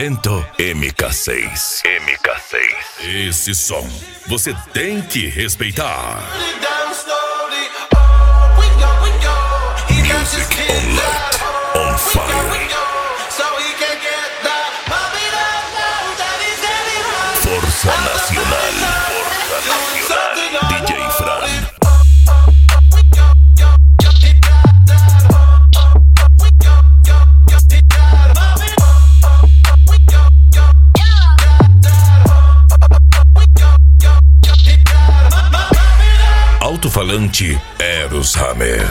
Oferecimento MK6. Esse som você tem que respeitar. Music on light, on fire. Força Nacional. DJ Fran. Alto-falante Eros Hammer.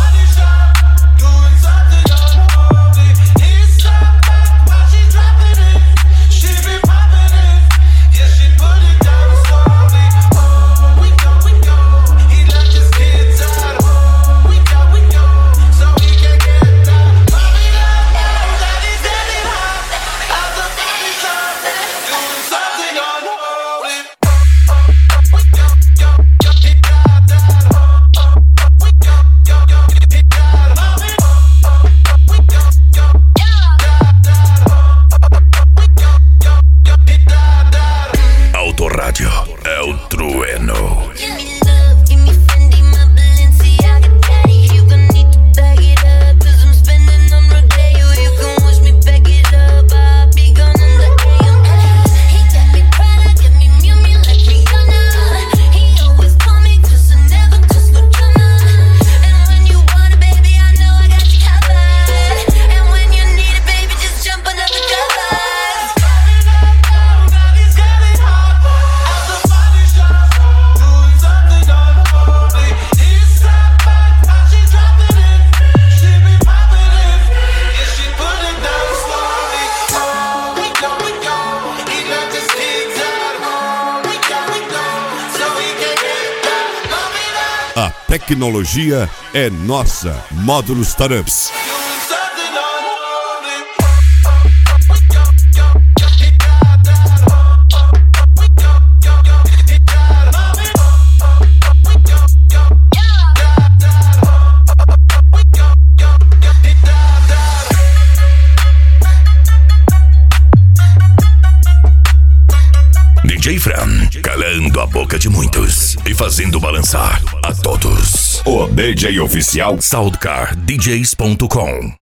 Autorádio é o Trueno. A tecnologia é nossa. Módulo Startups. DJ Fran, calando a boca de muitos e fazendo balançar a todos. O DJ oficial SoundcarDJs.com